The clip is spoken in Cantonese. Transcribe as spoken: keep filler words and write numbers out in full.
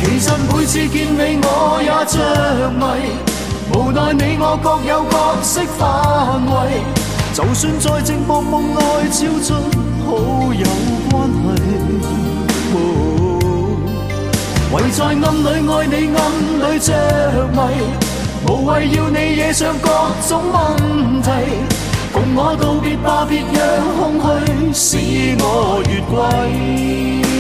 其實每次見你我也着迷，無奈你我各有角色範圍，就算在寂寞夢內超出好友關係，唯在暗裏愛你暗裏着迷，無謂要你惹上各種問題，共我道別吧，別讓空虛使我越軌。